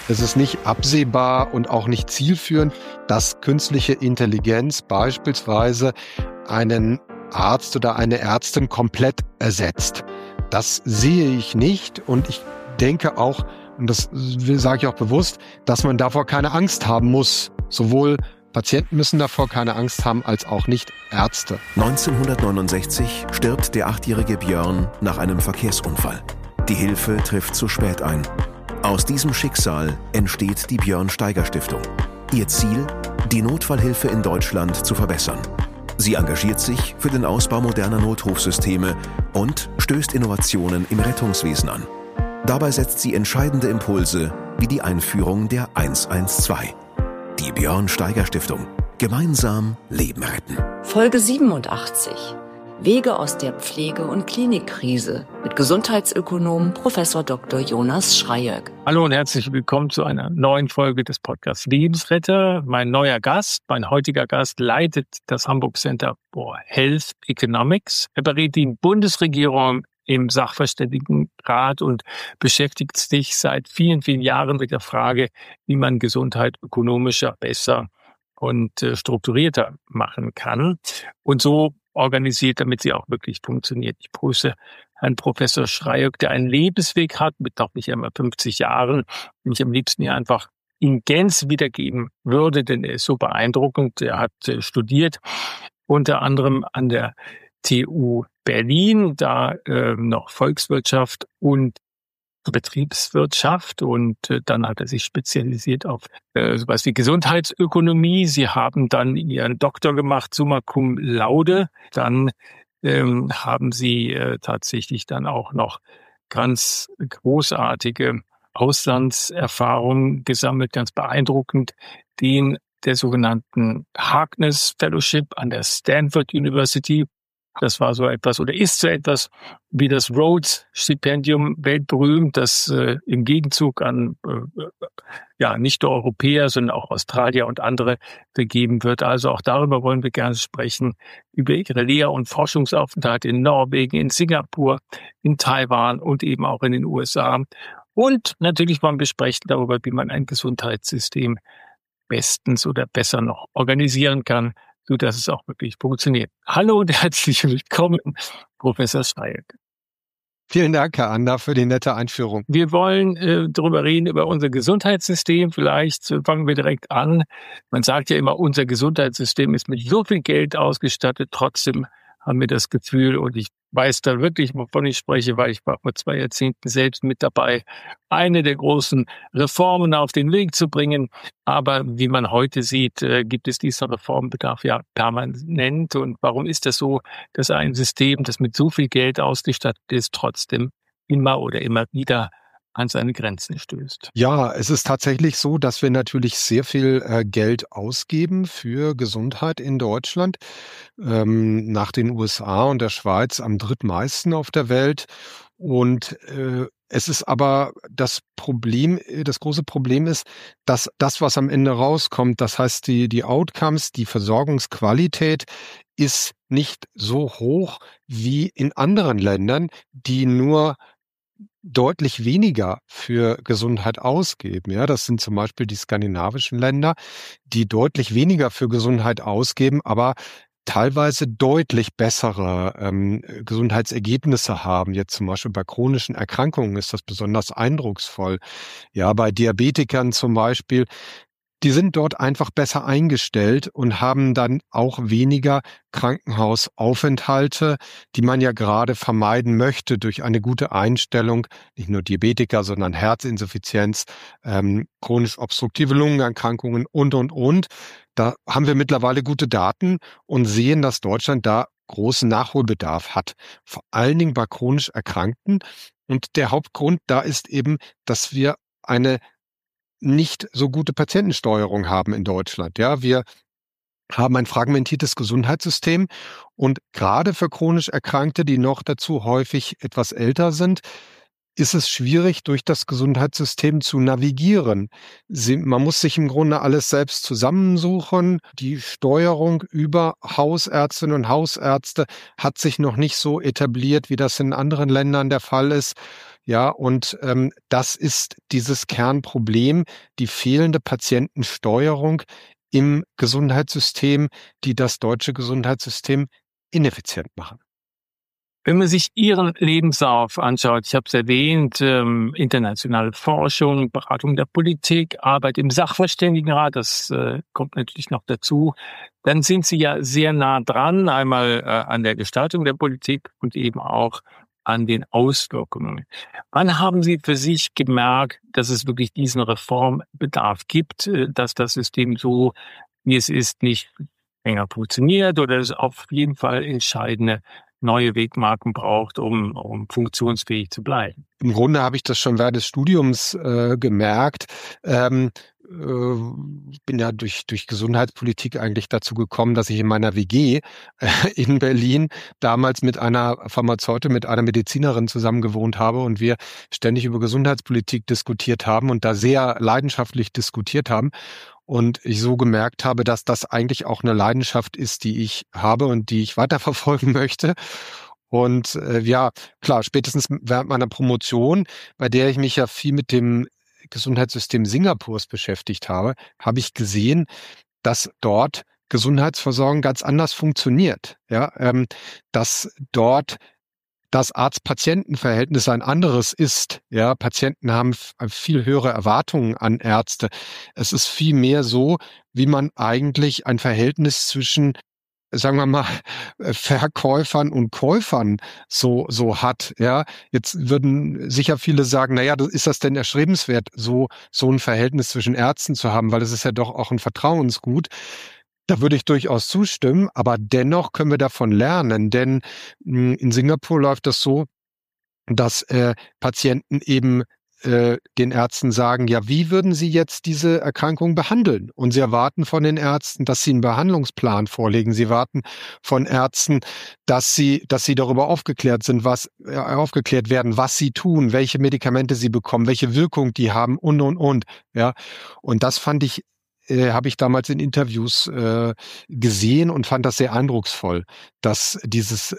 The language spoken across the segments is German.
Es ist nicht absehbar und auch nicht zielführend, dass künstliche Intelligenz beispielsweise einen Arzt oder eine Ärztin komplett ersetzt. Das sehe ich nicht und ich denke auch, und das sage ich auch bewusst, dass man davor keine Angst haben muss. Sowohl Patienten müssen davor keine Angst haben, als auch nicht Ärzte. 1969 stirbt der 8-jährige Björn nach einem Verkehrsunfall. Die Hilfe trifft zu spät ein. Aus diesem Schicksal entsteht die Björn-Steiger-Stiftung. Ihr Ziel, die Notfallhilfe in Deutschland zu verbessern. Sie engagiert sich für den Ausbau moderner Notrufsysteme und stößt Innovationen im Rettungswesen an. Dabei setzt sie entscheidende Impulse wie die Einführung der 112. Die Björn-Steiger-Stiftung. Gemeinsam Leben retten. Folge 87. Wege aus der Pflege- und Klinikkrise mit Gesundheitsökonom Prof. Dr. Jonas Schreyögg. Hallo und herzlich willkommen zu einer neuen Folge des Podcasts Lebensretter. Mein heutiger Gast leitet das Hamburg Center for Health Economics. Er berät die Bundesregierung im Sachverständigenrat und beschäftigt sich seit vielen, vielen Jahren mit der Frage, wie man Gesundheit ökonomischer, besser und strukturierter machen kann. Und so organisiert, damit sie auch wirklich funktioniert. Ich begrüße Herrn Professor Schreyögg, der einen Lebensweg hat mit noch nicht einmal 50 Jahren, den ich am liebsten hier einfach in Gänze wiedergeben würde, denn er ist so beeindruckend. Er hat studiert, unter anderem an der TU Berlin, da noch Volkswirtschaft und Betriebswirtschaft und dann hat er sich spezialisiert auf sowas wie Gesundheitsökonomie. Sie haben dann Ihren Doktor gemacht, summa cum laude. Dann haben Sie tatsächlich dann auch noch ganz großartige Auslandserfahrungen gesammelt, ganz beeindruckend, den der sogenannten Harkness Fellowship an der Stanford University. Das war so etwas oder ist so etwas wie das Rhodes-Stipendium, weltberühmt, das im Gegenzug an nicht nur Europäer, sondern auch Australier und andere vergeben wird. Also auch darüber wollen wir gerne sprechen, über ihre Lehr- und Forschungsaufenthalte in Norwegen, in Singapur, in Taiwan und eben auch in den USA. Und natürlich wollen wir sprechen darüber, wie man ein Gesundheitssystem bestens oder besser noch organisieren kann, so dass es auch wirklich funktioniert. Hallo und herzlich willkommen, Professor Schreyögg. Vielen Dank, Herr Ander, für die nette Einführung. Wir wollen darüber reden, über unser Gesundheitssystem. Vielleicht fangen wir direkt an. Man sagt ja immer, unser Gesundheitssystem ist mit so viel Geld ausgestattet. Trotzdem haben wir das Gefühl, und ich weiß da wirklich, wovon ich spreche, weil ich war vor 2 Jahrzehnten selbst mit dabei, eine der großen Reformen auf den Weg zu bringen. Aber wie man heute sieht, gibt es diesen Reformbedarf ja permanent. Und warum ist das so, dass ein System, das mit so viel Geld ausgestattet ist, trotzdem immer wieder an seine Grenzen stößt? Ja, es ist tatsächlich so, dass wir natürlich sehr viel Geld ausgeben für Gesundheit in Deutschland. Nach den USA und der Schweiz am drittmeisten auf der Welt. Und es ist aber das große Problem ist, dass das, was am Ende rauskommt, das heißt die Outcomes, die Versorgungsqualität ist nicht so hoch wie in anderen Ländern, die nur deutlich weniger für Gesundheit ausgeben. Ja, das sind zum Beispiel die skandinavischen Länder, die deutlich weniger für Gesundheit ausgeben, aber teilweise deutlich bessere Gesundheitsergebnisse haben. Jetzt zum Beispiel bei chronischen Erkrankungen ist das besonders eindrucksvoll. Ja, bei Diabetikern zum Beispiel, die sind dort einfach besser eingestellt und haben dann auch weniger Krankenhausaufenthalte, die man ja gerade vermeiden möchte durch eine gute Einstellung. Nicht nur Diabetiker, sondern Herzinsuffizienz, chronisch obstruktive Lungenerkrankungen und. Da haben wir mittlerweile gute Daten und sehen, dass Deutschland da großen Nachholbedarf hat. Vor allen Dingen bei chronisch Erkrankten. Und der Hauptgrund da ist eben, dass wir eine nicht so gute Patientensteuerung haben in Deutschland. Ja, wir haben ein fragmentiertes Gesundheitssystem und gerade für chronisch Erkrankte, die noch dazu häufig etwas älter sind, ist es schwierig, durch das Gesundheitssystem zu navigieren. Man muss sich im Grunde alles selbst zusammensuchen. Die Steuerung über Hausärztinnen und Hausärzte hat sich noch nicht so etabliert, wie das in anderen Ländern der Fall ist. Ja, und das ist dieses Kernproblem, die fehlende Patientensteuerung im Gesundheitssystem, die das deutsche Gesundheitssystem ineffizient machen. Wenn man sich Ihren Lebenslauf anschaut, ich habe es erwähnt, internationale Forschung, Beratung der Politik, Arbeit im Sachverständigenrat, das kommt natürlich noch dazu, dann sind Sie ja sehr nah dran, einmal an der Gestaltung der Politik und eben auch an den Auswirkungen. Wann haben Sie für sich gemerkt, dass es wirklich diesen Reformbedarf gibt, dass das System so, wie es ist, nicht länger funktioniert oder es auf jeden Fall entscheidende neue Wegmarken braucht, um funktionsfähig zu bleiben? Im Grunde habe ich das schon während des Studiums gemerkt. Ich bin ja durch Gesundheitspolitik eigentlich dazu gekommen, dass ich in meiner WG in Berlin damals mit einer Pharmazeutin, mit einer Medizinerin zusammen gewohnt habe und wir ständig über Gesundheitspolitik diskutiert haben und da sehr leidenschaftlich diskutiert haben. Und ich so gemerkt habe, dass das eigentlich auch eine Leidenschaft ist, die ich habe und die ich weiterverfolgen möchte. Und ja, klar, spätestens während meiner Promotion, bei der ich mich ja viel mit dem Gesundheitssystem Singapurs beschäftigt habe, habe ich gesehen, dass dort Gesundheitsversorgung ganz anders funktioniert. Ja, dass dort das Arzt-Patienten-Verhältnis ein anderes ist. Ja, Patienten haben viel höhere Erwartungen an Ärzte. Es ist viel mehr so, wie man eigentlich ein Verhältnis zwischen, sagen wir mal, Verkäufern und Käufern so hat. Ja, jetzt würden sicher viele sagen, na ja, ist das denn erstrebenswert, so ein Verhältnis zwischen Ärzten zu haben, weil es ist ja doch auch ein Vertrauensgut. Da würde ich durchaus zustimmen, aber dennoch können wir davon lernen, denn in Singapur läuft das so, dass Patienten eben den Ärzten sagen, ja, wie würden Sie jetzt diese Erkrankung behandeln? Und sie erwarten von den Ärzten, dass sie einen Behandlungsplan vorlegen. Sie erwarten von Ärzten, dass sie darüber aufgeklärt sind, aufgeklärt werden, was sie tun, welche Medikamente sie bekommen, welche Wirkung die haben und. Ja, und das habe ich damals in Interviews gesehen und fand das sehr eindrucksvoll, dass diese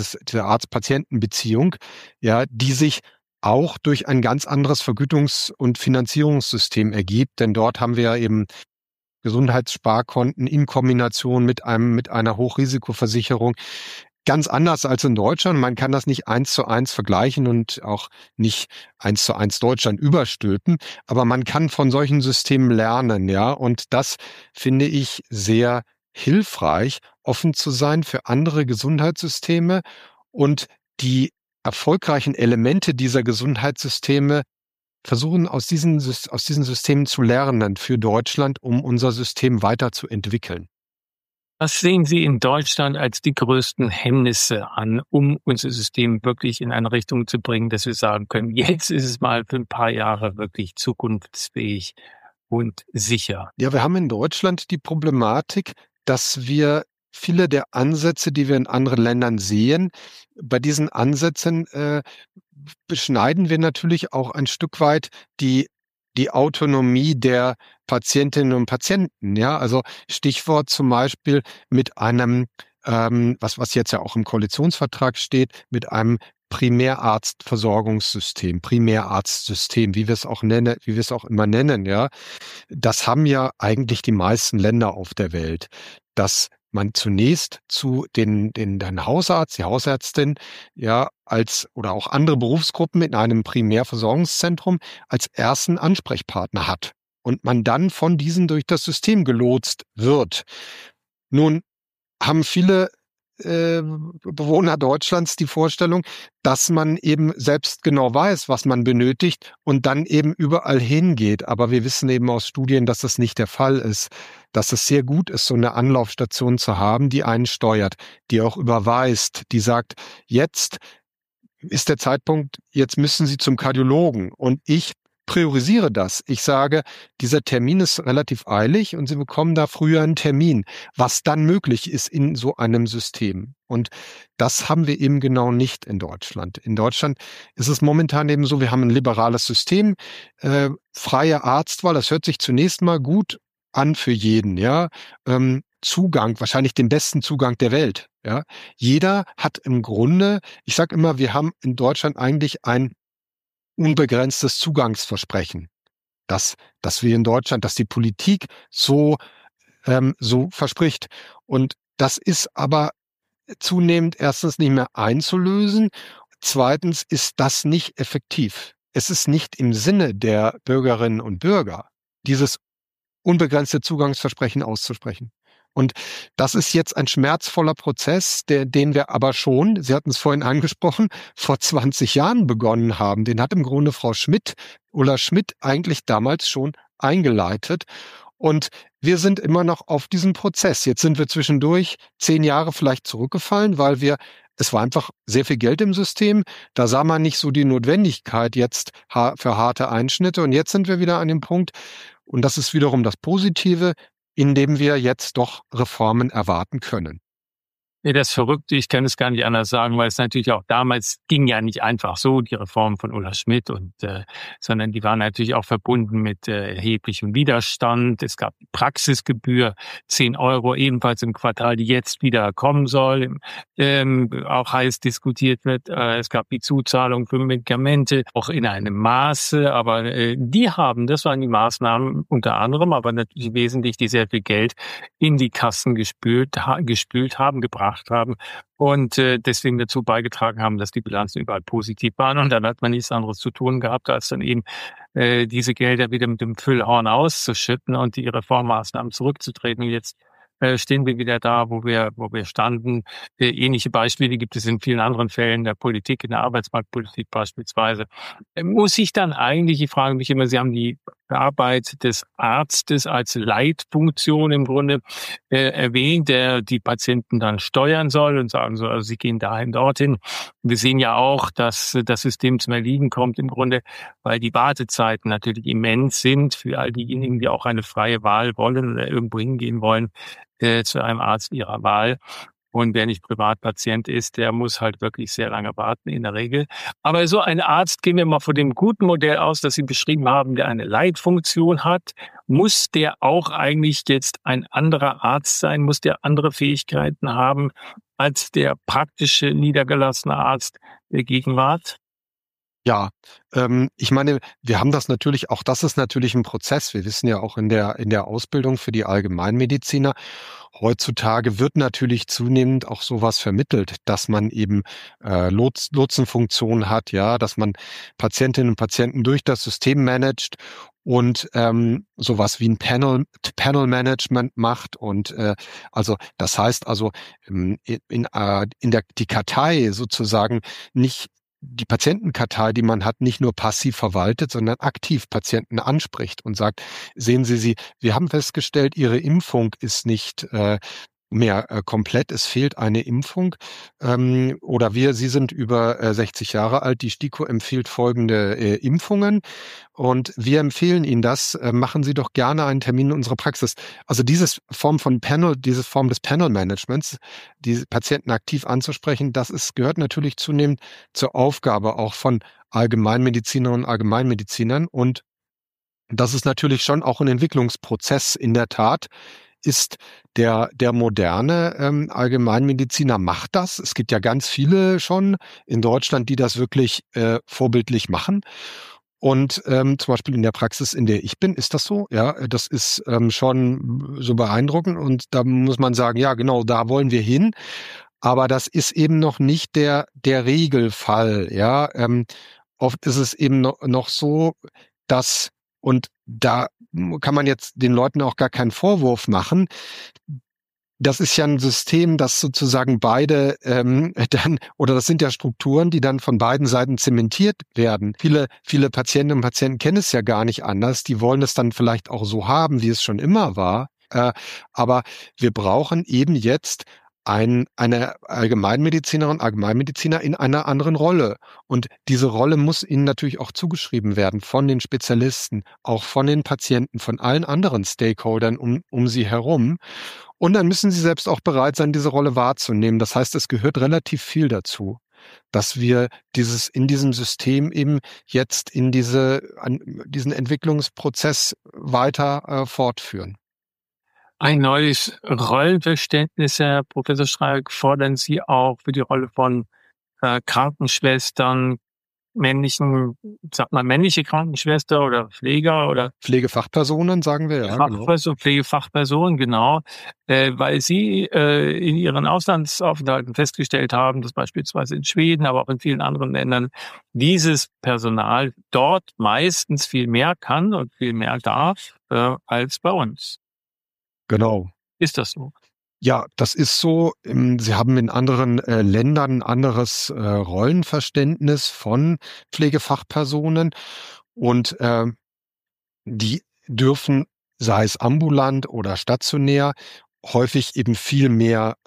Arzt-Patienten-Beziehung, ja, die sich auch durch ein ganz anderes Vergütungs- und Finanzierungssystem ergibt, denn dort haben wir ja eben Gesundheitssparkonten in Kombination mit einer Hochrisikoversicherung. Ganz anders als in Deutschland. Man kann das nicht 1:1 vergleichen und auch nicht 1:1 Deutschland überstülpen. Aber man kann von solchen Systemen lernen, ja. Und das finde ich sehr hilfreich, offen zu sein für andere Gesundheitssysteme und die erfolgreichen Elemente dieser Gesundheitssysteme versuchen aus diesen Systemen zu lernen für Deutschland, um unser System weiterzuentwickeln. Was sehen Sie in Deutschland als die größten Hemmnisse an, um unser System wirklich in eine Richtung zu bringen, dass wir sagen können, jetzt ist es mal für ein paar Jahre wirklich zukunftsfähig und sicher? Ja, wir haben in Deutschland die Problematik, dass wir viele der Ansätze, die wir in anderen Ländern sehen, bei diesen Ansätzen beschneiden wir natürlich auch ein Stück weit die Autonomie der Patientinnen und Patienten. Ja, also Stichwort zum Beispiel mit einem, was jetzt ja auch im Koalitionsvertrag steht, mit einem Primärarztversorgungssystem, Primärarztsystem, wie wir es auch immer nennen, ja. Das haben ja eigentlich die meisten Länder auf der Welt, dass man zunächst zu den Hausarzt, die Hausärztin, ja, oder auch andere Berufsgruppen in einem Primärversorgungszentrum als ersten Ansprechpartner hat und man dann von diesen durch das System gelotst wird. Nun haben viele Bewohner Deutschlands die Vorstellung, dass man eben selbst genau weiß, was man benötigt und dann eben überall hingeht. Aber wir wissen eben aus Studien, dass das nicht der Fall ist, dass es sehr gut ist, so eine Anlaufstation zu haben, die einen steuert, die auch überweist, die sagt, jetzt ist der Zeitpunkt, jetzt müssen Sie zum Kardiologen und ich priorisiere das. Ich sage, dieser Termin ist relativ eilig und Sie bekommen da früher einen Termin, was dann möglich ist in so einem System. Und das haben wir eben genau nicht in Deutschland. In Deutschland ist es momentan eben so, wir haben ein liberales System, freie Arztwahl, das hört sich zunächst mal gut an für jeden, ja. Zugang, wahrscheinlich den besten Zugang der Welt, ja. Jeder hat im Grunde, ich sage immer, wir haben in Deutschland eigentlich ein unbegrenztes Zugangsversprechen, dass wir in Deutschland, dass die Politik so verspricht. Und das ist aber zunehmend erstens nicht mehr einzulösen. Zweitens ist das nicht effektiv. Es ist nicht im Sinne der Bürgerinnen und Bürger, dieses unbegrenzte Zugangsversprechen auszusprechen. Und das ist jetzt ein schmerzvoller Prozess, den wir aber schon, Sie hatten es vorhin angesprochen, vor 20 Jahren begonnen haben. Den hat im Grunde Ulla Schmidt eigentlich damals schon eingeleitet. Und wir sind immer noch auf diesem Prozess. Jetzt sind wir zwischendurch 10 Jahre vielleicht zurückgefallen, weil es war einfach sehr viel Geld im System. Da sah man nicht so die Notwendigkeit jetzt für harte Einschnitte. Und jetzt sind wir wieder an dem Punkt, und das ist wiederum das Positive, in dem wir jetzt doch Reformen erwarten können. Ja, das Verrückte, ich kann es gar nicht anders sagen, weil es natürlich auch damals ging ja nicht einfach so, die Reform von Ulla Schmidt, sondern die waren natürlich auch verbunden mit erheblichem Widerstand. Es gab die Praxisgebühr, 10 € ebenfalls im Quartal, die jetzt wieder kommen soll, auch heiß diskutiert wird. Es gab die Zuzahlung für Medikamente, auch in einem Maße, aber das waren die Maßnahmen unter anderem, aber natürlich wesentlich, die sehr viel Geld in die Kassen gebracht haben und deswegen dazu beigetragen haben, dass die Bilanzen überall positiv waren. Und dann hat man nichts anderes zu tun gehabt, als dann eben diese Gelder wieder mit dem Füllhorn auszuschütten und die Reformmaßnahmen zurückzutreten. Und jetzt stehen wir wieder da, wo wir standen. Ähnliche Beispiele gibt es in vielen anderen Fällen der Politik, in der Arbeitsmarktpolitik beispielsweise. Muss ich dann eigentlich, ich frage mich immer, Sie haben die Arbeit des Arztes als Leitfunktion im Grunde erwähnt, der die Patienten dann steuern soll und sagen soll, also sie gehen dahin, dorthin. Wir sehen ja auch, dass das System zum Erliegen kommt im Grunde, weil die Wartezeiten natürlich immens sind für all diejenigen, die auch eine freie Wahl wollen oder irgendwo hingehen wollen zu einem Arzt ihrer Wahl. Und wer nicht Privatpatient ist, der muss halt wirklich sehr lange warten in der Regel. Aber so ein Arzt, gehen wir mal von dem guten Modell aus, das Sie beschrieben haben, der eine Leitfunktion hat, muss der auch eigentlich jetzt ein anderer Arzt sein? Muss der andere Fähigkeiten haben als der praktische, niedergelassene Arzt der Gegenwart? Ja, ich meine, wir haben das natürlich, auch das ist natürlich ein Prozess. Wir wissen ja auch in der Ausbildung für die Allgemeinmediziner, heutzutage wird natürlich zunehmend auch sowas vermittelt, dass man eben Lotsenfunktion hat, ja, dass man Patientinnen und Patienten durch das System managt und sowas wie ein Panel-Management macht. Und also das heißt also die Kartei sozusagen nicht die Patientenkartei, die man hat, nicht nur passiv verwaltet, sondern aktiv Patienten anspricht und sagt, sehen Sie, wir haben festgestellt, Ihre Impfung ist nicht mehr komplett, es fehlt eine Impfung oder Sie sind über 60 Jahre alt, die STIKO empfiehlt folgende Impfungen und wir empfehlen Ihnen das, machen Sie doch gerne einen Termin in unserer Praxis. Also diese Form des Panel-Managements, die Patienten aktiv anzusprechen, gehört natürlich zunehmend zur Aufgabe auch von Allgemeinmedizinerinnen und Allgemeinmedizinern und das ist natürlich schon auch ein Entwicklungsprozess in der Tat. Ist der moderne Allgemeinmediziner macht das. Es gibt ja ganz viele schon in Deutschland, die das wirklich vorbildlich machen. Und zum Beispiel in der Praxis, in der ich bin, ist das so. Ja, das ist schon so beeindruckend. Und da muss man sagen, ja, genau, da wollen wir hin. Aber das ist eben noch nicht der Regelfall. Ja, oft ist es eben noch so, dass und da kann man jetzt den Leuten auch gar keinen Vorwurf machen. Das ist ja ein System, das sozusagen beide das sind ja Strukturen, die dann von beiden Seiten zementiert werden. Viele Patientinnen und Patienten kennen es ja gar nicht anders. Die wollen es dann vielleicht auch so haben, wie es schon immer war. Aber wir brauchen eben jetzt eine Allgemeinmedizinerin, Allgemeinmediziner in einer anderen Rolle. Und diese Rolle muss ihnen natürlich auch zugeschrieben werden von den Spezialisten, auch von den Patienten, von allen anderen Stakeholdern um sie herum. Und dann müssen sie selbst auch bereit sein, diese Rolle wahrzunehmen. Das heißt, es gehört relativ viel dazu, dass wir in diesem System eben jetzt in diesen Entwicklungsprozess weiter fortführen. Ein neues Rollenverständnis, Herr Professor Schreieck, fordern Sie auch für die Rolle von Krankenschwestern, männlichen, sagt man männliche Krankenschwester oder Pfleger oder Pflegefachpersonen, sagen wir, ja. Pflegefachpersonen, genau, weil sie in ihren Auslandsaufenthalten festgestellt haben, dass beispielsweise in Schweden, aber auch in vielen anderen Ländern dieses Personal dort meistens viel mehr kann und viel mehr darf als bei uns. Genau. Ist das so? Ja, das ist so. Sie haben in anderen Ländern ein anderes Rollenverständnis von Pflegefachpersonen und die dürfen, sei es ambulant oder stationär, häufig eben viel mehr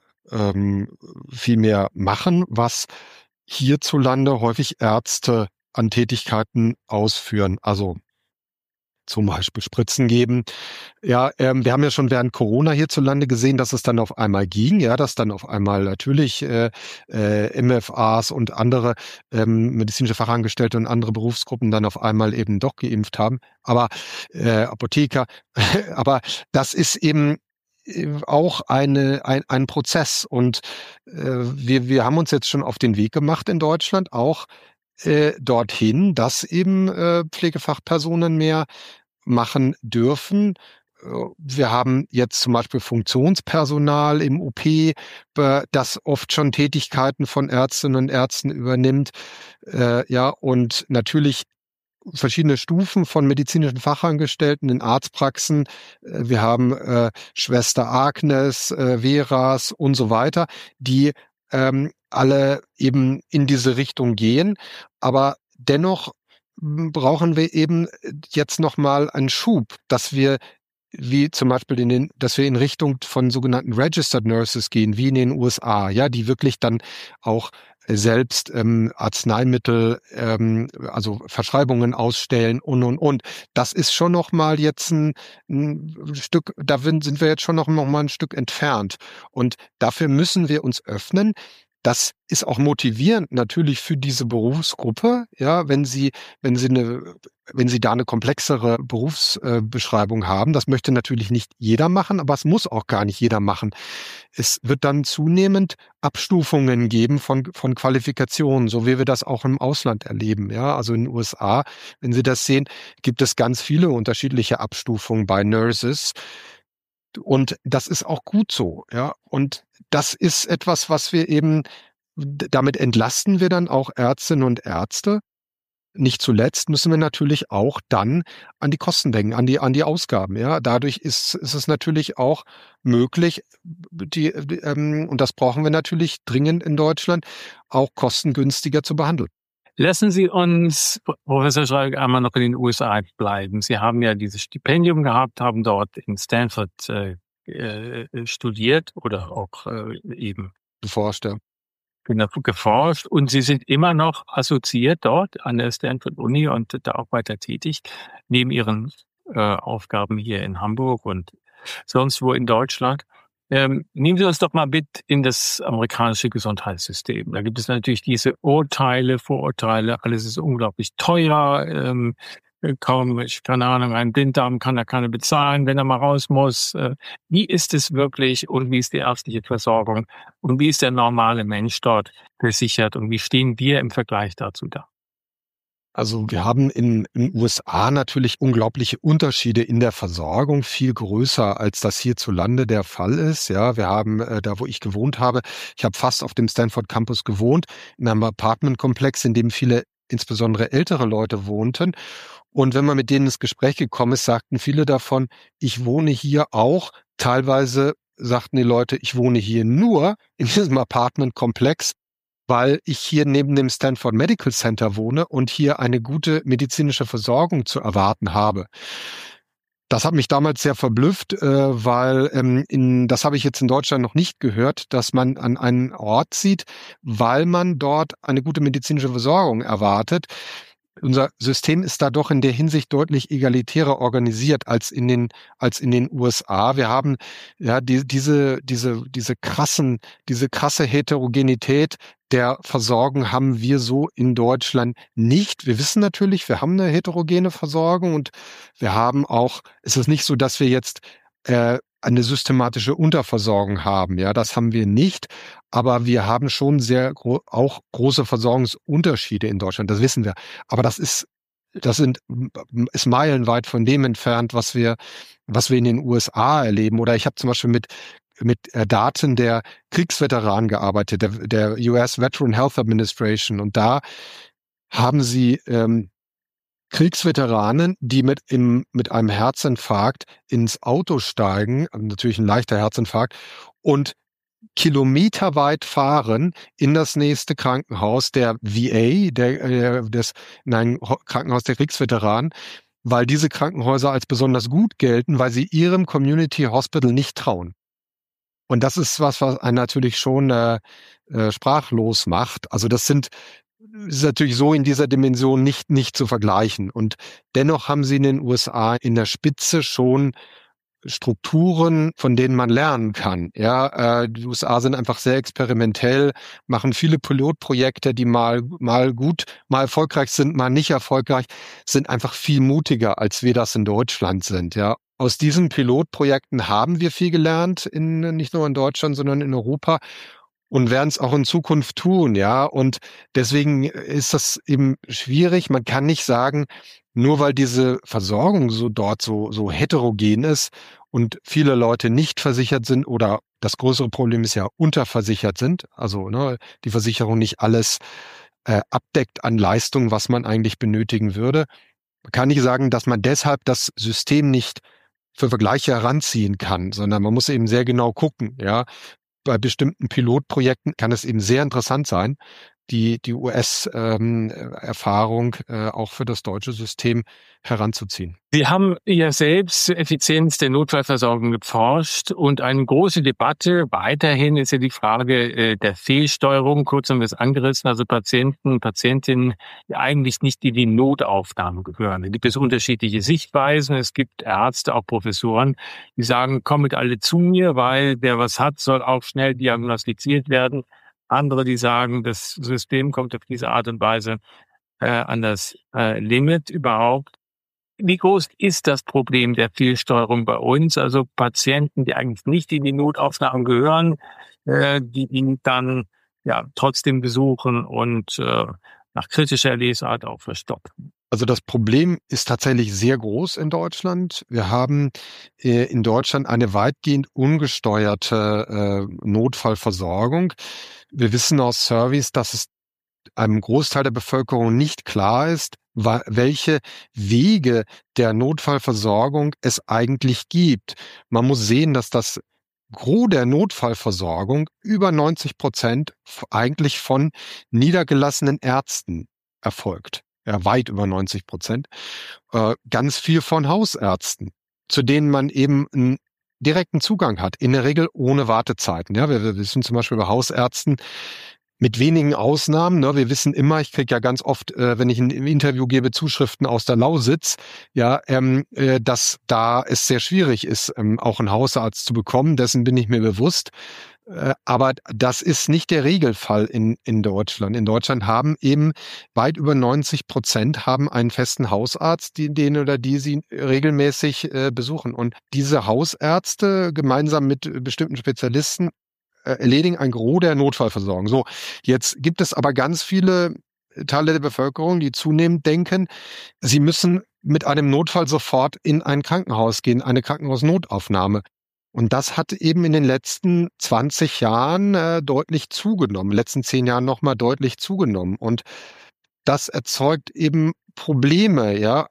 machen, was hierzulande häufig Ärzte an Tätigkeiten ausführen. Also zum Beispiel Spritzen geben. Ja, wir haben ja schon während Corona hierzulande gesehen, dass es dann auf einmal ging, ja, dass dann auf einmal natürlich MFAs und andere medizinische Fachangestellte und andere Berufsgruppen dann auf einmal eben doch geimpft haben. Aber Apotheker, aber das ist eben auch ein Prozess. Und wir haben uns jetzt schon auf den Weg gemacht in Deutschland, auch dorthin, dass eben Pflegefachpersonen mehr machen dürfen. Wir haben jetzt zum Beispiel Funktionspersonal im OP, das oft schon Tätigkeiten von Ärztinnen und Ärzten übernimmt. Ja, und natürlich verschiedene Stufen von medizinischen Fachangestellten in Arztpraxen. Wir haben Schwester Agnes, Veras und so weiter, die alle eben in diese Richtung gehen. Aber dennoch brauchen wir eben jetzt nochmal einen Schub, dass wir wie zum Beispiel dass wir in Richtung von sogenannten Registered Nurses gehen, wie in den USA, ja, die wirklich dann auch selbst Arzneimittel, also Verschreibungen ausstellen und. Das ist schon nochmal jetzt ein Stück, da sind wir jetzt schon noch mal ein Stück entfernt. Und dafür müssen wir uns öffnen. Das ist auch motivierend natürlich für diese Berufsgruppe, ja, wenn sie da eine komplexere Berufsbeschreibung haben. Das möchte natürlich nicht jeder machen, aber es muss auch gar nicht jeder machen. Es wird dann zunehmend Abstufungen geben von Qualifikationen, so wie wir das auch im Ausland erleben, ja. Also in den USA, wenn Sie das sehen, gibt es ganz viele unterschiedliche Abstufungen bei Nurses. Und das ist auch gut so, ja. Und das ist etwas, was wir eben, damit entlasten wir dann auch Ärztinnen und Ärzte. Nicht zuletzt müssen wir natürlich auch dann an die Kosten denken, an die Ausgaben, ja. Dadurch ist es natürlich auch möglich, und das brauchen wir natürlich dringend in Deutschland, auch kostengünstiger zu behandeln. Lassen Sie uns, Professor Schreyer, einmal noch in den USA bleiben. Sie haben ja dieses Stipendium gehabt, haben dort in Stanford studiert oder auch eben Geforscht, ja. Geforscht. Und Sie sind immer noch assoziiert dort an der Stanford Uni und da auch weiter tätig, neben Ihren Aufgaben hier in Hamburg und sonst wo in Deutschland. Nehmen Sie uns doch mal mit in das amerikanische Gesundheitssystem. Da gibt es natürlich diese Vorurteile, alles ist unglaublich teuer, keine Ahnung, ein Blinddarm kann er keine bezahlen, wenn er mal raus muss. Wie ist es wirklich und wie ist die ärztliche Versorgung und wie ist der normale Mensch dort gesichert und wie stehen wir im Vergleich dazu da? Also wir haben in den USA natürlich unglaubliche Unterschiede in der Versorgung, viel größer, als das hierzulande der Fall ist. Ja, wir haben da, wo ich gewohnt habe, ich habe fast auf dem Stanford Campus gewohnt, in einem Apartmentkomplex, in dem viele, insbesondere ältere Leute wohnten. Und wenn man mit denen ins Gespräch gekommen ist, sagten viele davon, ich wohne hier auch. Teilweise sagten die Leute, ich wohne hier nur in diesem Apartmentkomplex, weil ich hier neben dem Stanford Medical Center wohne und hier eine gute medizinische Versorgung zu erwarten habe. Das hat mich damals sehr verblüfft, weil das habe ich jetzt in Deutschland noch nicht gehört, dass man an einen Ort zieht, weil man dort eine gute medizinische Versorgung erwartet. Unser System ist da doch in der Hinsicht deutlich egalitärer organisiert als in den USA. Wir haben ja diese krasse Heterogenität der Versorgung haben wir so in Deutschland nicht. Wir wissen natürlich, wir haben eine heterogene Versorgung und wir haben auch, es ist nicht so, dass wir jetzt eine systematische Unterversorgung haben. Ja, das haben wir nicht. Aber wir haben schon auch große Versorgungsunterschiede in Deutschland. Das wissen wir. Aber ist meilenweit von dem entfernt, was wir in den USA erleben. Oder ich habe zum Beispiel mit Daten der Kriegsveteranen gearbeitet, der US Veteran Health Administration. Und da haben sie Kriegsveteranen, die mit einem Herzinfarkt ins Auto steigen, natürlich ein leichter Herzinfarkt, und kilometerweit fahren in das nächste Krankenhaus der VA, in ein Krankenhaus der Kriegsveteranen, weil diese Krankenhäuser als besonders gut gelten, weil sie ihrem Community Hospital nicht trauen. Und das ist was einen natürlich schon sprachlos macht. Also das ist natürlich so in dieser Dimension nicht zu vergleichen. Und dennoch haben sie in den USA in der Spitze schon Strukturen, von denen man lernen kann. Ja, die USA sind einfach sehr experimentell, machen viele Pilotprojekte, die mal gut, mal erfolgreich sind, mal nicht erfolgreich, sind einfach viel mutiger, als wir das in Deutschland sind. Ja, aus diesen Pilotprojekten haben wir viel gelernt, nicht nur in Deutschland, sondern in Europa. Und werden es auch in Zukunft tun, ja. Und deswegen ist das eben schwierig. Man kann nicht sagen, nur weil diese Versorgung dort so heterogen ist und viele Leute nicht versichert sind oder das größere Problem ist ja unterversichert sind, also die Versicherung nicht alles abdeckt an Leistung, was man eigentlich benötigen würde. Man kann nicht sagen, dass man deshalb das System nicht für Vergleiche heranziehen kann, sondern man muss eben sehr genau gucken, ja. Bei bestimmten Pilotprojekten kann es eben sehr interessant sein, die US-Erfahrung auch für das deutsche System heranzuziehen. Sie haben ja selbst zur Effizienz der Notfallversorgung geforscht und eine große Debatte weiterhin ist ja die Frage der Fehlsteuerung. Kurz haben wir es angerissen, also Patienten, Patientinnen, die eigentlich nicht in die Notaufnahme gehören. Da gibt es unterschiedliche Sichtweisen. Es gibt Ärzte, auch Professoren, die sagen, kommt alle zu mir, weil wer was hat, soll auch schnell diagnostiziert werden. Andere, die sagen, das System kommt auf diese Art und Weise an das Limit überhaupt. Wie groß ist das Problem der Fehlsteuerung bei uns? Also Patienten, die eigentlich nicht in die Notaufnahmen gehören, die ihn dann ja trotzdem besuchen und nach kritischer Lesart auch verstopfen. Also das Problem ist tatsächlich sehr groß in Deutschland. Wir haben in Deutschland eine weitgehend ungesteuerte Notfallversorgung. Wir wissen aus Surveys, dass es einem Großteil der Bevölkerung nicht klar ist, welche Wege der Notfallversorgung es eigentlich gibt. Man muss sehen, dass das Gros der Notfallversorgung, über 90%, eigentlich von niedergelassenen Ärzten erfolgt. Ja, weit über 90%. Ganz viel von Hausärzten, zu denen man eben einen direkten Zugang hat, in der Regel ohne Wartezeiten. Ja, wir wissen zum Beispiel bei Hausärzten, mit wenigen Ausnahmen, wir wissen immer, ich kriege ja ganz oft, wenn ich ein Interview gebe, Zuschriften aus der Lausitz, ja, dass da es sehr schwierig ist, auch einen Hausarzt zu bekommen, dessen bin ich mir bewusst. Aber das ist nicht der Regelfall in Deutschland. In Deutschland haben eben weit über 90% haben einen festen Hausarzt, den oder die sie regelmäßig besuchen. Und diese Hausärzte gemeinsam mit bestimmten Spezialisten erledigen ein Gros der Notfallversorgung. So, jetzt gibt es aber ganz viele Teile der Bevölkerung, die zunehmend denken, sie müssen mit einem Notfall sofort in ein Krankenhaus gehen, eine Krankenhausnotaufnahme. Und das hat eben in den letzten 20 Jahren deutlich zugenommen, in den letzten 10 Jahren nochmal deutlich zugenommen. Und das erzeugt eben Probleme, ja,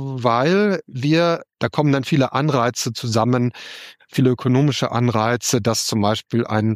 weil da kommen dann viele Anreize zusammen, viele ökonomische Anreize, dass zum Beispiel ein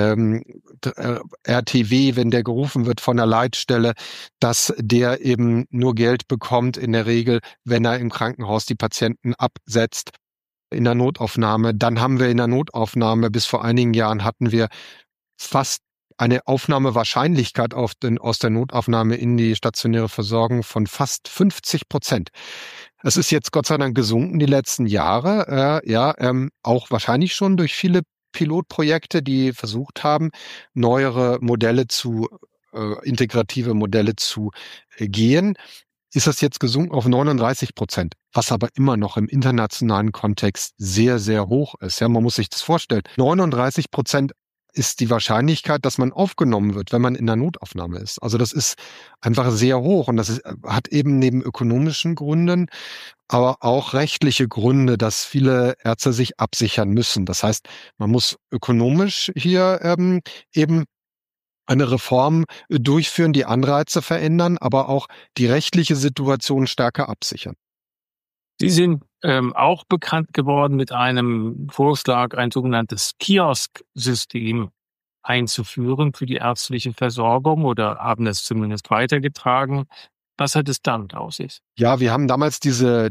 RTW, wenn der gerufen wird von der Leitstelle, dass der eben nur Geld bekommt in der Regel, wenn er im Krankenhaus die Patienten absetzt in der Notaufnahme. Dann haben wir in der Notaufnahme, bis vor einigen Jahren hatten wir fast eine Aufnahmewahrscheinlichkeit aus der Notaufnahme in die stationäre Versorgung von fast 50%. Es ist jetzt Gott sei Dank gesunken die letzten Jahre, auch wahrscheinlich schon durch viele Pilotprojekte, die versucht haben, neuere Modelle integrative Modelle zu gehen. ist das jetzt gesunken auf 39%, was aber immer noch im internationalen Kontext sehr, sehr hoch ist. Ja, man muss sich das vorstellen. 39% ist die Wahrscheinlichkeit, dass man aufgenommen wird, wenn man in der Notaufnahme ist. Also das ist einfach sehr hoch und hat eben neben ökonomischen Gründen, aber auch rechtliche Gründe, dass viele Ärzte sich absichern müssen. Das heißt, man muss ökonomisch hier eben eine Reform durchführen, die Anreize verändern, aber auch die rechtliche Situation stärker absichern. Sie sind auch bekannt geworden mit einem Vorschlag, ein sogenanntes Kiosk-System einzuführen für die ärztliche Versorgung oder haben es zumindest weitergetragen. Was hat es damit auf sich? Ja, wir haben damals diese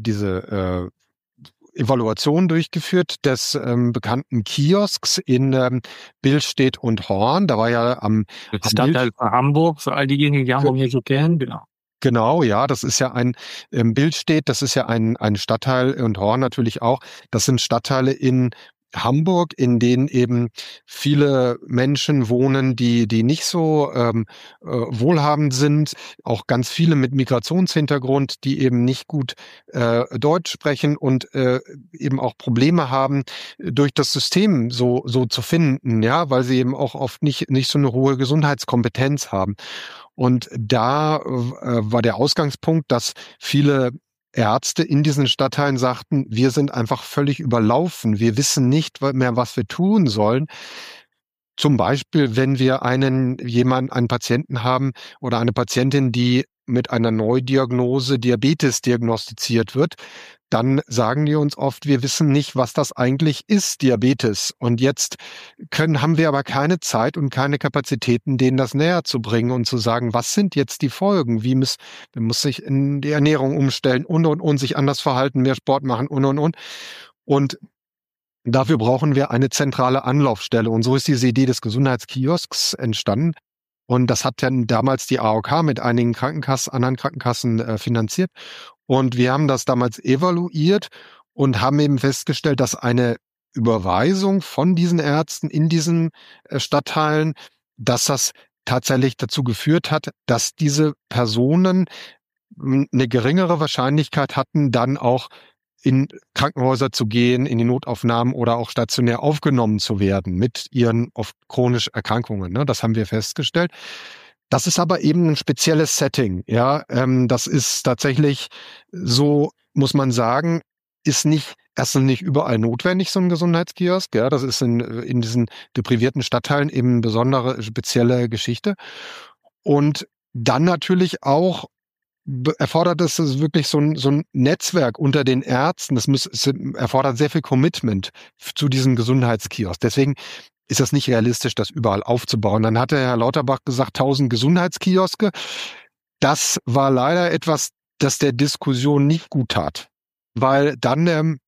Evaluation durchgeführt des bekannten Kiosks in Billstedt und Horn. Da war ja am Stadtteil von Hamburg, für all diejenigen, die Hamburg nicht so kennen, genau. Genau, ja, das ist ja ein Billstedt, das ist ja ein Stadtteil und Horn natürlich auch. Das sind Stadtteile in Hamburg, in denen eben viele Menschen wohnen, die nicht so wohlhabend sind, auch ganz viele mit Migrationshintergrund, die eben nicht gut Deutsch sprechen und eben auch Probleme haben, durch das System so zu finden, ja, weil sie eben auch oft nicht so eine hohe Gesundheitskompetenz haben. Und da war der Ausgangspunkt, dass viele Ärzte in diesen Stadtteilen sagten, wir sind einfach völlig überlaufen. Wir wissen nicht mehr, was wir tun sollen. Zum Beispiel, wenn wir einen Patienten haben oder eine Patientin, die mit einer Neudiagnose Diabetes diagnostiziert wird, dann sagen die uns oft, wir wissen nicht, was das eigentlich ist, Diabetes. Und jetzt haben wir aber keine Zeit und keine Kapazitäten, denen das näher zu bringen und zu sagen, was sind jetzt die Folgen? Man muss sich in die Ernährung umstellen und sich anders verhalten, mehr Sport machen und. Und dafür brauchen wir eine zentrale Anlaufstelle. Und so ist diese Idee des Gesundheitskiosks entstanden. Und das hat dann damals die AOK mit einigen anderen Krankenkassen finanziert. Und wir haben das damals evaluiert und haben eben festgestellt, dass eine Überweisung von diesen Ärzten in diesen Stadtteilen, dass das tatsächlich dazu geführt hat, dass diese Personen eine geringere Wahrscheinlichkeit hatten, dann auch in Krankenhäuser zu gehen, in die Notaufnahmen oder auch stationär aufgenommen zu werden mit ihren oft chronischen Erkrankungen. Ne? Das haben wir festgestellt. Das ist aber eben ein spezielles Setting. Ja, das ist tatsächlich so, muss man sagen, ist erstens nicht überall notwendig, so ein Gesundheitskiosk. Ja, das ist in diesen deprivierten Stadtteilen eben eine besondere, spezielle Geschichte. Und dann natürlich auch erfordert es wirklich so ein Netzwerk unter den Ärzten. Es erfordert sehr viel Commitment zu diesem Gesundheitskiosk. Deswegen ist das nicht realistisch, das überall aufzubauen. Dann hatte Herr Lauterbach gesagt, 1000 Gesundheitskioske. Das war leider etwas, das der Diskussion nicht gut tat. Weil dann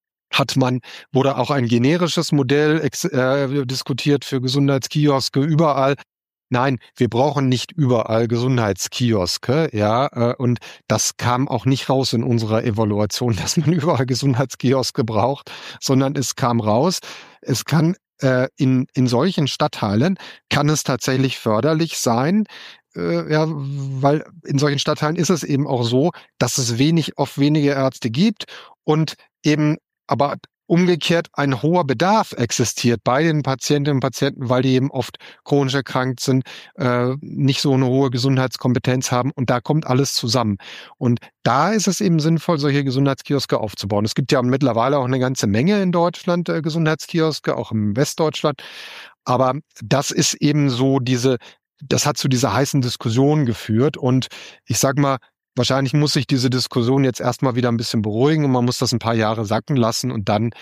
wurde auch ein generisches Modell diskutiert für Gesundheitskioske überall. Nein, wir brauchen nicht überall Gesundheitskioske, ja, und das kam auch nicht raus in unserer Evaluation, dass man überall Gesundheitskioske braucht, sondern es kam raus, es kann in solchen Stadtteilen kann es tatsächlich förderlich sein, ja, weil in solchen Stadtteilen ist es eben auch so, dass es oft wenige Ärzte gibt und eben aber umgekehrt ein hoher Bedarf existiert bei den Patientinnen und Patienten, weil die eben oft chronisch erkrankt sind, nicht so eine hohe Gesundheitskompetenz haben und da kommt alles zusammen. Und da ist es eben sinnvoll, solche Gesundheitskioske aufzubauen. Es gibt ja mittlerweile auch eine ganze Menge in Deutschland Gesundheitskioske, auch im Westdeutschland. Aber das ist eben so das hat zu dieser heißen Diskussion geführt und ich sag mal, wahrscheinlich muss sich diese Diskussion jetzt erstmal wieder ein bisschen beruhigen und man muss das ein paar Jahre sacken lassen und dann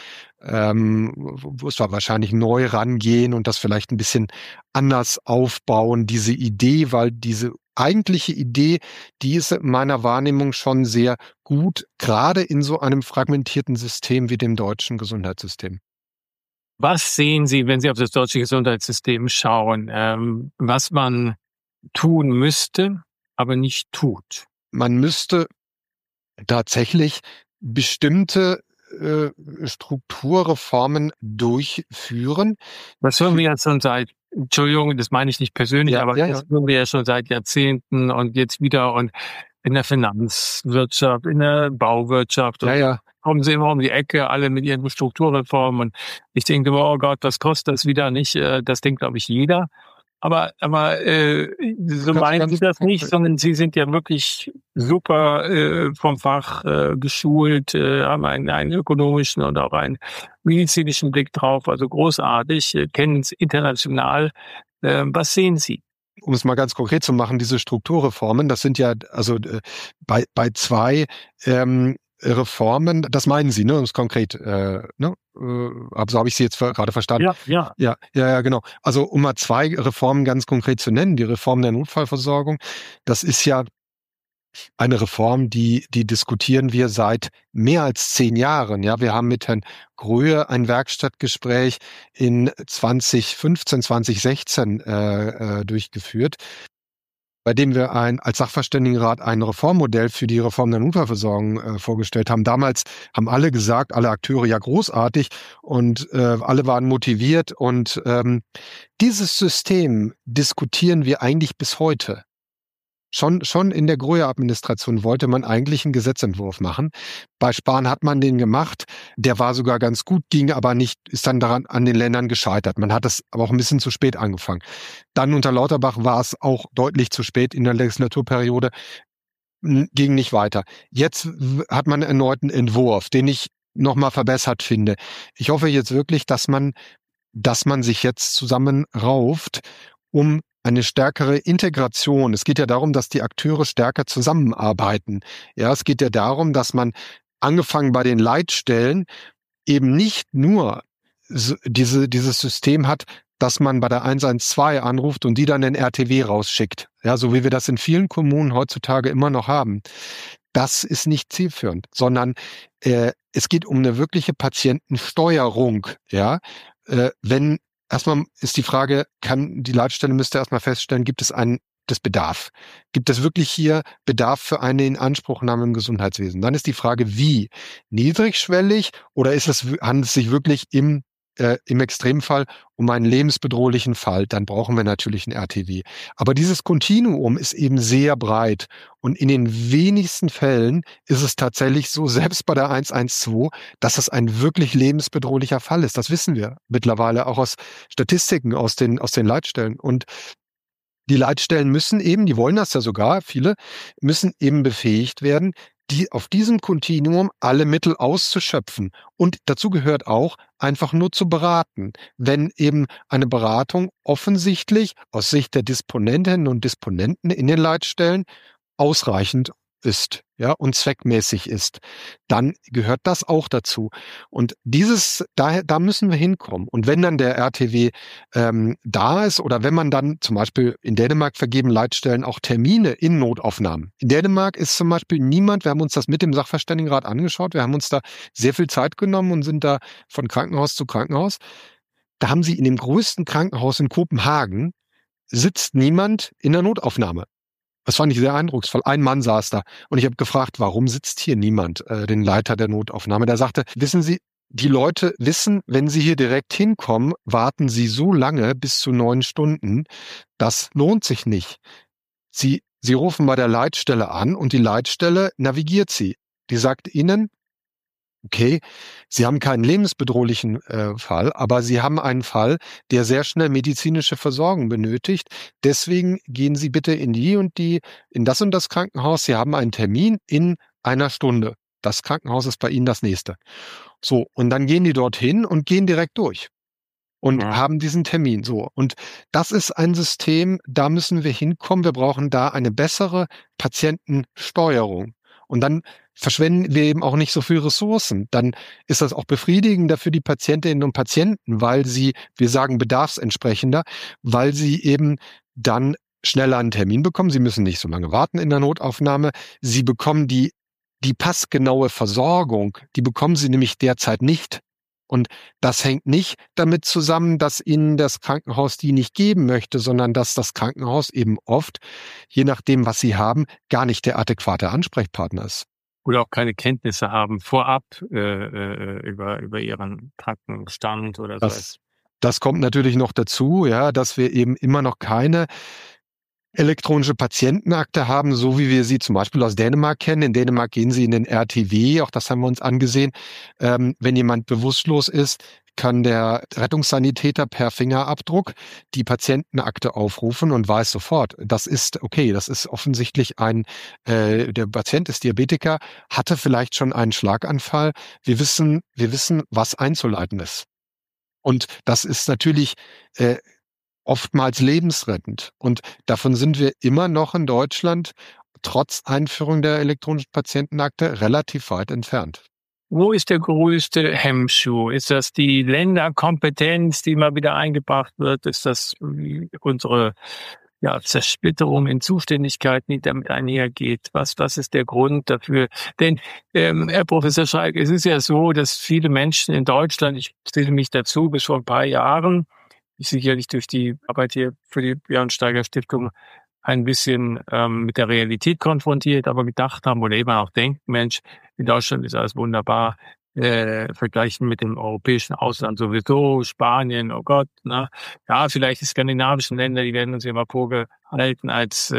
muss man wahrscheinlich neu rangehen und das vielleicht ein bisschen anders aufbauen, diese Idee, weil diese eigentliche Idee, die ist in meiner Wahrnehmung schon sehr gut, gerade in so einem fragmentierten System wie dem deutschen Gesundheitssystem. Was sehen Sie, wenn Sie auf das deutsche Gesundheitssystem schauen, was man tun müsste, aber nicht tut? Man müsste tatsächlich bestimmte Strukturreformen durchführen. Das hören wir ja schon Entschuldigung, das meine ich nicht persönlich, Ja, aber das hören wir ja schon seit Jahrzehnten und jetzt wieder. Und in der Finanzwirtschaft, in der Bauwirtschaft. Ja, ja. Kommen sie immer um die Ecke, alle mit ihren Strukturreformen. Und ich denke, oh Gott, was kostet das wieder nicht? Das denkt, glaube ich, jeder. Aber so meinen Sie das nicht, sondern Sie sind ja wirklich super vom Fach geschult, haben einen ökonomischen und auch einen medizinischen Blick drauf, also großartig, kennen es international. Was sehen Sie? Um es mal ganz konkret zu machen, diese Strukturreformen, das sind ja, also bei zwei Reformen, das meinen Sie, ne, um es konkret, ne? Aber so habe ich Sie jetzt gerade verstanden. Ja, genau. Also um mal zwei Reformen ganz konkret zu nennen, die Reform der Notfallversorgung, das ist ja eine Reform, die diskutieren wir seit mehr als 10 Jahren. Ja, wir haben mit Herrn Gröhe ein Werkstattgespräch in 2015, 2016 durchgeführt, bei dem wir als Sachverständigenrat ein Reformmodell für die Reform der Notfallversorgung vorgestellt haben. Damals haben alle gesagt, alle Akteure, ja großartig, und alle waren motiviert. Und dieses System diskutieren wir eigentlich bis heute. Schon in der Gröhe-Administration wollte man eigentlich einen Gesetzentwurf machen. Bei Spahn hat man den gemacht. Der war sogar ganz gut, ging aber nicht, ist dann daran an den Ländern gescheitert. Man hat es aber auch ein bisschen zu spät angefangen. Dann unter Lauterbach war es auch deutlich zu spät in der Legislaturperiode, ging nicht weiter. Jetzt hat man einen erneuten Entwurf, den ich nochmal verbessert finde. Ich hoffe jetzt wirklich, dass man sich jetzt zusammenrauft, um eine stärkere Integration. Es geht ja darum, dass die Akteure stärker zusammenarbeiten. Ja, es geht ja darum, dass man angefangen bei den Leitstellen eben nicht nur dieses System hat, dass man bei der 112 anruft und die dann den RTW rausschickt. Ja, so wie wir das in vielen Kommunen heutzutage immer noch haben. Das ist nicht zielführend, sondern es geht um eine wirkliche Patientensteuerung. Ja, erstmal ist die Frage, die Leitstelle müsste erstmal feststellen, gibt es das Bedarf? Gibt es wirklich hier Bedarf für eine Inanspruchnahme im Gesundheitswesen? Dann ist die Frage, wie? Niedrigschwellig oder handelt es sich wirklich im Extremfall um einen lebensbedrohlichen Fall? Dann brauchen wir natürlich ein RTW. Aber dieses Kontinuum ist eben sehr breit. Und in den wenigsten Fällen ist es tatsächlich so, selbst bei der 112, dass es ein wirklich lebensbedrohlicher Fall ist. Das wissen wir mittlerweile auch aus Statistiken, aus den Leitstellen. Und die Leitstellen müssen eben, die wollen das ja sogar, viele, müssen eben befähigt werden, auf diesem Kontinuum alle Mittel auszuschöpfen. Und dazu gehört auch, einfach nur zu beraten. Wenn eben eine Beratung offensichtlich aus Sicht der Disponentinnen und Disponenten in den Leitstellen ausreichend ist, ja, und zweckmäßig ist, dann gehört das auch dazu. Und da müssen wir hinkommen. Und wenn dann der RTW da ist oder wenn man dann zum Beispiel in Dänemark vergeben Leitstellen auch Termine in Notaufnahmen. In Dänemark ist zum Beispiel niemand, wir haben uns das mit dem Sachverständigenrat angeschaut, wir haben uns da sehr viel Zeit genommen und sind da von Krankenhaus zu Krankenhaus. Da haben sie in dem größten Krankenhaus in Kopenhagen sitzt niemand in der Notaufnahme. Das fand ich sehr eindrucksvoll. Ein Mann saß da und ich habe gefragt, warum sitzt hier niemand, den Leiter der Notaufnahme. Der sagte, wissen Sie, die Leute wissen, wenn sie hier direkt hinkommen, warten sie so lange, bis zu 9 Stunden. Das lohnt sich nicht. Sie rufen bei der Leitstelle an und die Leitstelle navigiert sie. Die sagt ihnen, okay, Sie haben keinen lebensbedrohlichen Fall, aber Sie haben einen Fall, der sehr schnell medizinische Versorgung benötigt. Deswegen gehen Sie bitte in das und das Krankenhaus. Sie haben einen Termin in einer Stunde. Das Krankenhaus ist bei Ihnen das nächste. So, und dann gehen die dorthin und gehen direkt durch und haben diesen Termin. So, und das ist ein System, da müssen wir hinkommen. Wir brauchen da eine bessere Patientensteuerung. Und dann verschwenden wir eben auch nicht so viel Ressourcen. Dann ist das auch befriedigender für die Patientinnen und Patienten, weil wir sagen bedarfsentsprechender, weil sie eben dann schneller einen Termin bekommen. Sie müssen nicht so lange warten in der Notaufnahme. Sie bekommen die passgenaue Versorgung, die bekommen sie nämlich derzeit nicht. Und das hängt nicht damit zusammen, dass ihnen das Krankenhaus die nicht geben möchte, sondern dass das Krankenhaus eben oft, je nachdem, was sie haben, gar nicht der adäquate Ansprechpartner ist. Oder auch keine Kenntnisse haben vorab über ihren Krankenstand oder so. Das kommt natürlich noch dazu, ja, dass wir eben immer noch keine elektronische Patientenakte haben, so wie wir sie zum Beispiel aus Dänemark kennen. In Dänemark gehen sie in den RTW, auch das haben wir uns angesehen. Wenn jemand bewusstlos ist, kann der Rettungssanitäter per Fingerabdruck die Patientenakte aufrufen und weiß sofort, das ist okay, das ist offensichtlich der Patient ist Diabetiker, hatte vielleicht schon einen Schlaganfall. Wir wissen, was einzuleiten ist. Und das ist natürlich oftmals lebensrettend. Und davon sind wir immer noch in Deutschland, trotz Einführung der elektronischen Patientenakte, relativ weit entfernt. Wo ist der größte Hemmschuh? Ist das die Länderkompetenz, die immer wieder eingebracht wird? Ist das unsere Zersplitterung in Zuständigkeiten, die damit einhergeht? Was ist der Grund dafür? Denn, Herr Professor Schalk, es ist ja so, dass viele Menschen in Deutschland, ich zähle mich dazu, bis vor ein paar Jahren, ich sicherlich durch die Arbeit hier für die Björn Steiger Stiftung ein bisschen mit der Realität konfrontiert, aber gedacht haben oder eben auch denken, Mensch, in Deutschland ist alles wunderbar, vergleichen mit dem europäischen Ausland sowieso, Spanien, oh Gott, ne? Ja, vielleicht die skandinavischen Länder, die werden uns ja mal vorgehalten als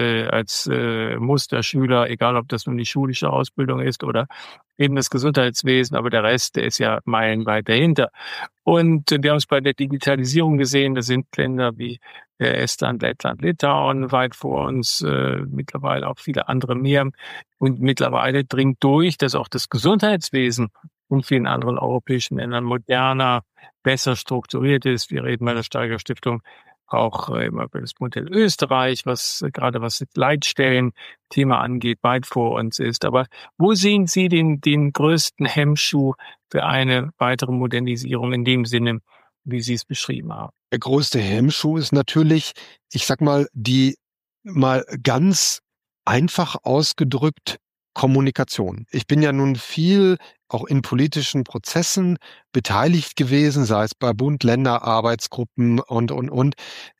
Musterschüler, egal ob das nun die schulische Ausbildung ist oder eben das Gesundheitswesen, aber der Rest, der ist ja meilenweit dahinter. Und wir haben es bei der Digitalisierung gesehen, da sind Länder wie Estland, Lettland, Litauen weit vor uns, mittlerweile auch viele andere mehr. Und mittlerweile dringt durch, dass auch das Gesundheitswesen in vielen anderen europäischen Ländern moderner, besser strukturiert ist. Wir reden bei der Steiger Stiftung auch immer über das Modell Österreich, was gerade was das Leitstellen-Thema angeht, weit vor uns ist. Aber wo sehen Sie den größten Hemmschuh für eine weitere Modernisierung in dem Sinne, wie Sie es beschrieben haben? Der größte Hemmschuh ist natürlich, ich sag mal, die mal ganz einfach ausgedrückt Kommunikation. Ich bin ja nun viel auch in politischen Prozessen beteiligt gewesen, sei es bei Bund-Länder-Arbeitsgruppen und.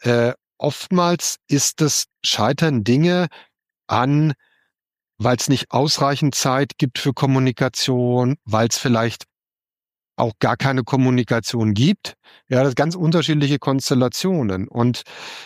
Oftmals ist es scheitern Dinge an, weil es nicht ausreichend Zeit gibt für Kommunikation, weil es vielleicht auch gar keine Kommunikation gibt. Ja, das ganz unterschiedliche Konstellationen. Und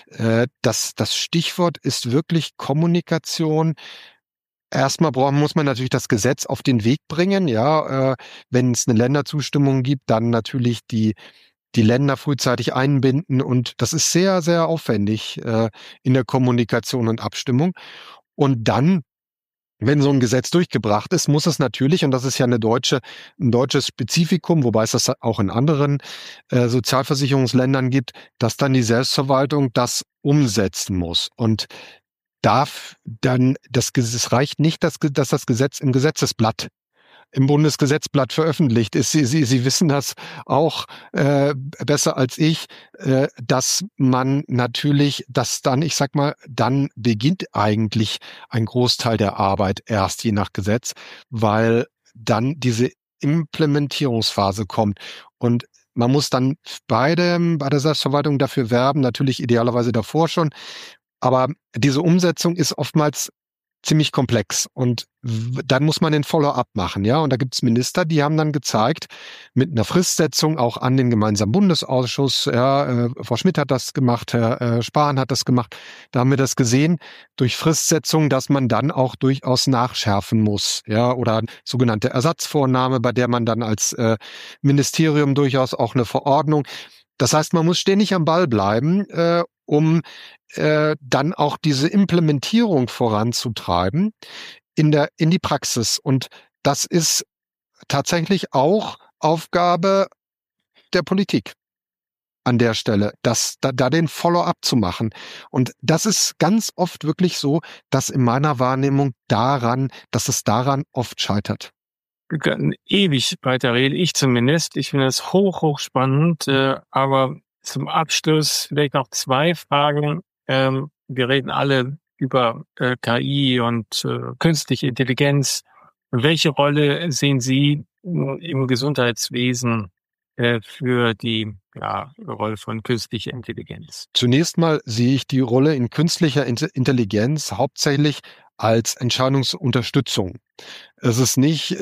das Stichwort ist wirklich Kommunikation. Erstmal muss man natürlich das Gesetz auf den Weg bringen. Ja, wenn es eine Länderzustimmung gibt, dann natürlich die Länder frühzeitig einbinden. Und das ist sehr, sehr aufwendig in der Kommunikation und Abstimmung. Und dann, wenn so ein Gesetz durchgebracht ist, muss es natürlich, und das ist ja ein deutsches Spezifikum, wobei es das auch in anderen Sozialversicherungsländern gibt, dass dann die Selbstverwaltung das umsetzen muss. Und darf dann, es reicht nicht, dass das Gesetz im Gesetzesblatt, im Bundesgesetzblatt veröffentlicht ist. Sie wissen das auch besser als ich, dass man natürlich, dass dann, ich sag mal, dann beginnt eigentlich ein Großteil der Arbeit erst je nach Gesetz, weil dann diese Implementierungsphase kommt. Und man muss dann bei der Selbstverwaltung dafür werben, natürlich idealerweise davor schon. Aber diese Umsetzung ist oftmals ziemlich komplex und dann muss man den Follow-up machen, ja. Und da gibt es Minister, die haben dann gezeigt, mit einer Fristsetzung auch an den gemeinsamen Bundesausschuss, ja, Frau Schmidt hat das gemacht, Herr Spahn hat das gemacht, da haben wir das gesehen, durch Fristsetzung, dass man dann auch durchaus nachschärfen muss, ja, oder sogenannte Ersatzvornahme, bei der man dann als Ministerium durchaus auch eine Verordnung. Das heißt, man muss ständig am Ball bleiben, um dann auch diese Implementierung voranzutreiben in die Praxis. Und das ist tatsächlich auch Aufgabe der Politik an der Stelle, da den Follow-up zu machen. Und das ist ganz oft wirklich so, dass in meiner Wahrnehmung dass es daran oft scheitert. Wir könnten ewig weiterreden, ich zumindest. Ich finde das hoch spannend, aber zum Abschluss vielleicht noch 2 Fragen. Wir reden alle über KI und künstliche Intelligenz. Welche Rolle sehen Sie im Gesundheitswesen für die Rolle von künstlicher Intelligenz? Zunächst mal sehe ich die Rolle in künstlicher Intelligenz hauptsächlich als Entscheidungsunterstützung. Es ist nicht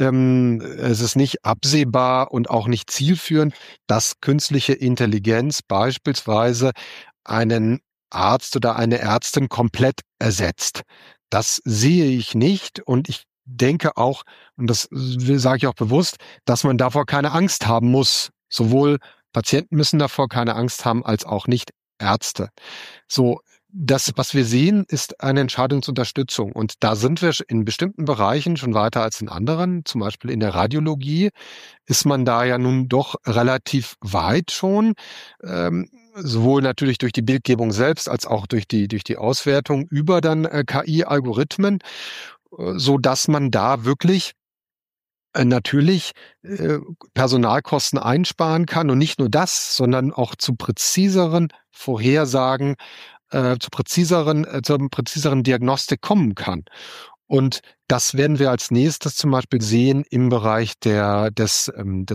absehbar und auch nicht zielführend, dass künstliche Intelligenz beispielsweise einen Arzt oder eine Ärztin komplett ersetzt. Das sehe ich nicht und ich denke auch, und das sage ich auch bewusst, dass man davor keine Angst haben muss. Sowohl Patienten müssen davor keine Angst haben, als auch nicht Ärzte. So, das, was wir sehen, ist eine Entscheidungsunterstützung. Und da sind wir in bestimmten Bereichen schon weiter als in anderen. Zum Beispiel in der Radiologie ist man da ja nun doch relativ weit schon. Sowohl natürlich durch die Bildgebung selbst als auch durch die Auswertung über dann KI-Algorithmen, so dass man da wirklich natürlich Personalkosten einsparen kann und nicht nur das, sondern auch zu präziseren Vorhersagen, zur präziseren Diagnostik kommen kann. Und das werden wir als nächstes zum Beispiel sehen im Bereich des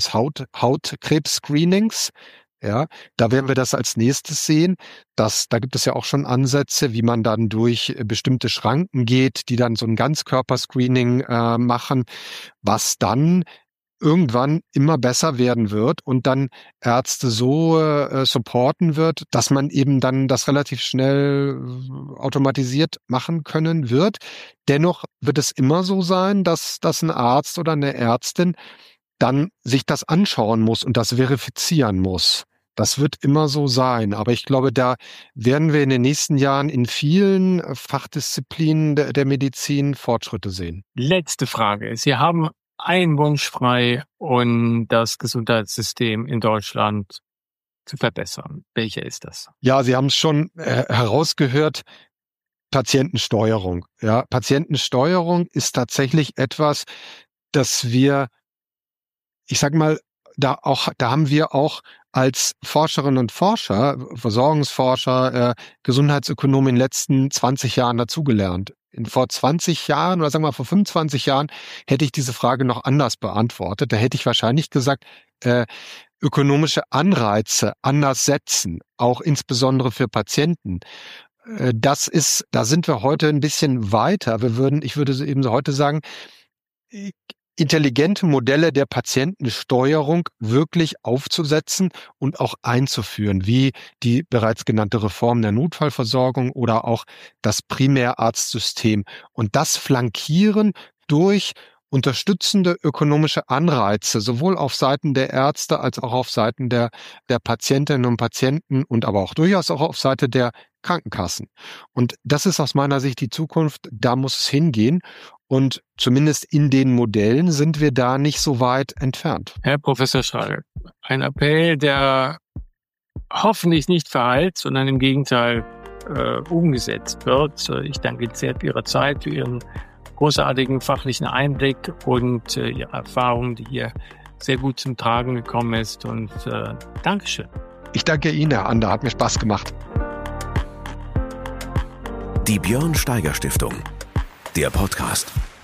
Hautkrebs-Screenings. Ja, da werden wir das als nächstes sehen. Da gibt es ja auch schon Ansätze, wie man dann durch bestimmte Schranken geht, die dann so ein Ganzkörperscreening machen, was dann irgendwann immer besser werden wird und dann Ärzte so supporten wird, dass man eben dann das relativ schnell automatisiert machen können wird. Dennoch wird es immer so sein, dass ein Arzt oder eine Ärztin dann sich das anschauen muss und das verifizieren muss. Das wird immer so sein. Aber ich glaube, da werden wir in den nächsten Jahren in vielen Fachdisziplinen der Medizin Fortschritte sehen. Letzte Frage. Sie haben einen Wunsch frei, um das Gesundheitssystem in Deutschland zu verbessern. Welcher ist das? Ja, Sie haben es schon herausgehört. Patientensteuerung. Ja, Patientensteuerung ist tatsächlich etwas, das wir, ich sag mal, da haben wir auch als Forscherinnen und Forscher, Versorgungsforscher, Gesundheitsökonomen in den letzten 20 Jahren dazugelernt. Vor 20 Jahren oder sagen wir mal vor 25 Jahren hätte ich diese Frage noch anders beantwortet. Da hätte ich wahrscheinlich gesagt, ökonomische Anreize anders setzen, auch insbesondere für Patienten. Da sind wir heute ein bisschen weiter. Ich würde eben so heute sagen, intelligente Modelle der Patientensteuerung wirklich aufzusetzen und auch einzuführen, wie die bereits genannte Reform der Notfallversorgung oder auch das Primärarztsystem. Und das flankieren durch unterstützende ökonomische Anreize, sowohl auf Seiten der Ärzte als auch auf Seiten der Patientinnen und Patienten und aber auch durchaus auch auf Seite der Krankenkassen. Und das ist aus meiner Sicht die Zukunft, da muss es hingehen. Und zumindest in den Modellen sind wir da nicht so weit entfernt. Herr Professor Schreier, ein Appell, der hoffentlich nicht verhallt, sondern im Gegenteil umgesetzt wird. Ich danke Ihnen sehr für Ihre Zeit, für Ihren großartigen fachlichen Einblick und Ihre Erfahrung, die hier sehr gut zum Tragen gekommen ist. Und Dankeschön. Ich danke Ihnen, Herr Ander, hat mir Spaß gemacht. Die Björn Steiger Stiftung. Der Podcast.